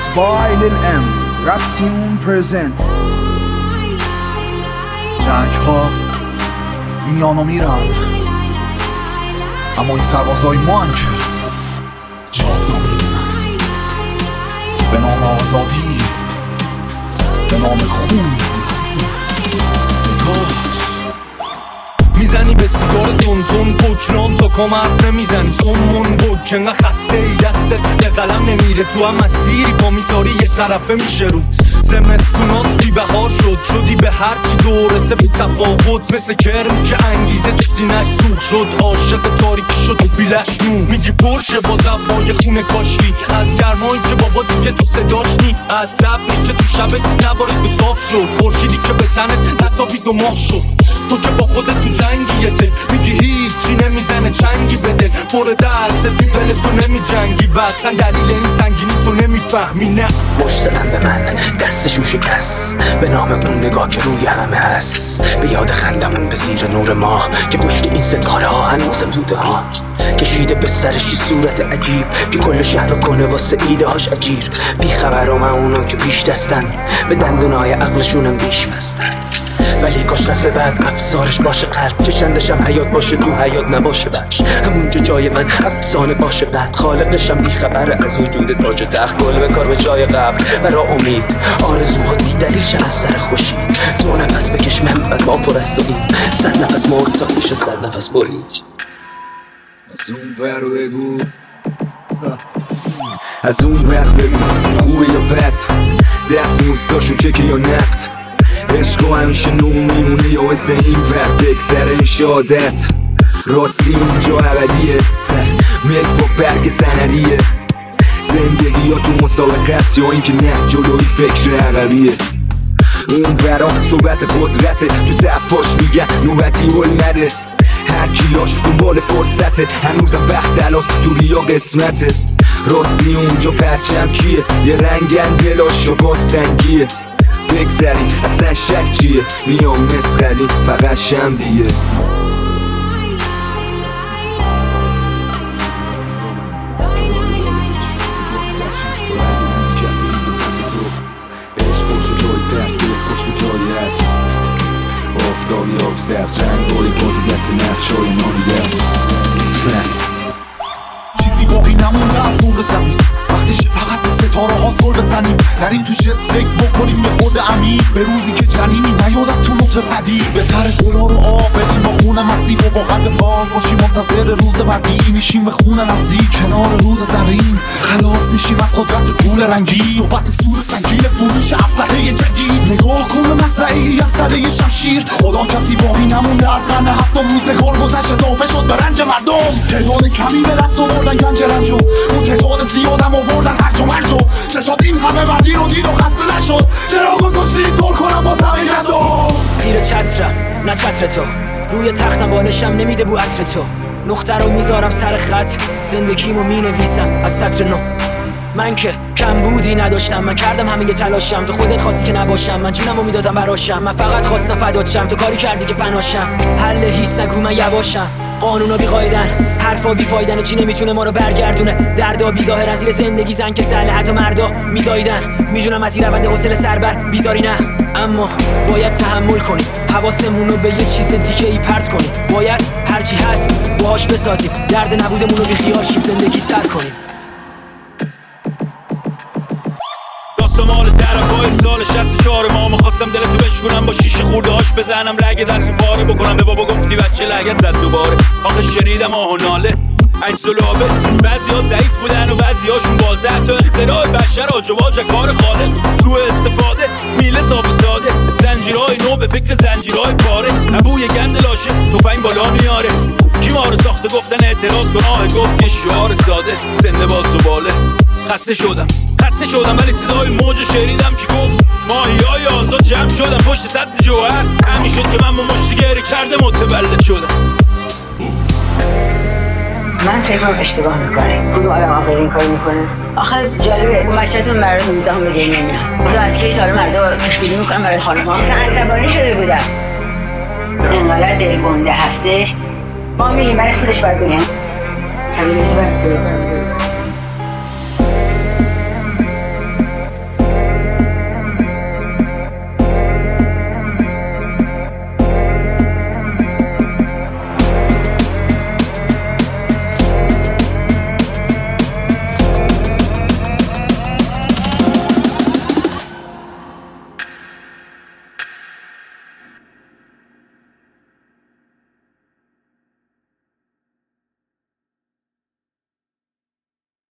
Mixed by Lil M. Rap Tune presents. جنگ ها میان و میرن، اما این سربازای ما هن که جاودان میمونن. به نام آزادی، به نام خون میزنی به سیگار تون پوکران تا کام حرف نمیزنی سمون بود که انقدر خسته ای دستت به قلم نمیره تو هم مسیری پا میذاری یه طرفه میشه روت. زمستونات بی بهار شدی به هرچی دورته بی تفاوت، مثل کرمی که انگیزه تو سینش سوخ شد، عاشق تاریکی شد و بیلش نون میگی پرشه با زبای خونه کاشکی، از گرمایی که بابا دیگه تو صداش نی، از زبنی که تو شبت نبارید به صاف شد، خورشیدی که به تنت نتابید 2 ماه شد. تو که با خودت تو جنگیته میگی هیچی نمیزنه چنگی بده، پر درد تو دل تو نمی جنگی و اصلا دلیل این سنگینی تو نمیفهمی. نه مشت زدن به من دستشون شکست، به نام اون نگاه که روی همه هست، به یاد خندمون به زیر نور ماه که پشت این ستاره ها هنوزم دوده ها کشیده به سرش صورت عجیب که کل شهر رو کنه واسه ایده هاش اجیر. بیخبرم اونا که پیش دستن، به دندونای عقلشونم بیش بستن، ولی کاش نسه بعد افسارش باشه قلب، چشندشم حیات باشه تو حیات نباشه بخش، همونجا جای من افسانه باشه بعد، خالقشم بیخبره از وجود تاج تخت، گل بکار به جای قبر برا امید، آرزوها دیدریشن از سر خوشید، 2 نفس بکش من بعد ما پر از تو این 100 نفس مرد تا میشه 100 نفس برید. از اون ور بگو، از اون ور بگو خوبه یا بد، دست موستاشو چکه یا نقد، عشق همیشه نو میمونه یا مثل این ور بگذره میشه عادت، راستی اونجا ابدیه ملک با برگ سندیه، زندگی یا تو مسابقه است یا اینکه نه جلوی فکر عقبیه. اون ورا صحبت قدرته، تو ضعفاش میگن نوبتی هل نده، هر کیلاش دنبال فرصته، هنوزم وقت تلاس دوری یا قسمته، راستی اونجا پرچم کیه، یه رنگن دلاش با سنگیه، بگذریم اصلا شک چیه، میام مسخلی فقط شمدیه. آفتابی آب سبز رنگای بازی دست نقشای نامیده است، چیزی باقی نمونده از اون زمین، وقتشه فقط به ستاره ها زل بزنیم، نریم توش فکر بکنیم به خود عمیق، به روزی که جنینی نیادت تو نطفه پدید، بهتره گلا رو آب بدیم با خون مسیح و با قلب پاک باشیم منتظر روز بعدی، میشیم به خون نزدیک کنار رود زرین، خلاص میشیم از قدرت پول رنگی، صحبت سور سنگین فروش اسلحه جنگی، نگاه کن به مزرعه‌ای از صدای شمشیر، خدا کسی باقی نمونده از قرن 7 روزگار گذشت اضافه شد به رنج مردم، تعداد کمی به دست آوردن گنج رنجو، اون تعداد زیادم آوردن هرج و مرج، چشات این همه بدی رو دید و خسته نشد، چرا گذاشتی طور کنم با دمی گندم، زیر چترم نه چتر تو، روی تختم بالشم نمیده بو عطر تو، نقطه رو میذارم سر خط، زندگیمو مینویسم از سطر 9. من که کم بودی نداشتم، من کردم همه تلاشم، تو خودت خواستی که نباشم، من جونمو میدادم براشم، من فقط خواستم فدات شم، تو کاری کردی که فناشم، حل هیچ نگو من یواشم، قانونا بی قاعدن، حرفا بی فایدن، چی نمیتونه ما رو برگردونه، دردا بی ظاهر از زیر زندگی زن که سهل حتی مردا میزایدن، میدونم از این روند حوصله سربر بیزاری نه، اما باید تحمل کنیم، حواسمون رو به یه چیز دیگه ای پرت کنیم، باید هرچی هست باهاش بسازیم، درد نبودمون رو بی خیال شیم، زندگی سر کنیم. مال طرفای سال 64 ما خواستم دلتو بشکنم، با شیشه خورده هاش بزنم رگ دستو پاره بکنم، به بابا گفتی بچه لگت زد دوباره، آخه شنیدم آه و ناله عجز و لابه، بعضی‌ها ضعیف بودن و بعضی‌هاشون بازه، حتی اختراع بشر آجواج کار خالق، سوء استفاده میله صاف و ساده، زنجیرهای نو به فکر زنجیرهای پاره، ابوی گند لاشه تفنگ بالا میاره، کی ما رو ساخته گفتن اعتراض گناه، گفت که شعار ساده زنده باد زباله. خسته شدم ولی صدای موج شنیدم که گفت ماهیای آزاد جمع شدم پشت سد جوهر، همین شد که من با مشتی گره کرده متولد شدم. من فکرم اشتباه میکنه، کدوم آدم آخر این کار میکنه؟ آخر جالبه مشهدتون برای 19 میلیون نمیاد، تو از کی تا مردا پیش‌بینی میکنم برای خانم‌ها، مثلا عصبانی شده بودم، انقدر دلگنده هستش، ما میگیم برای خودش باید بگم.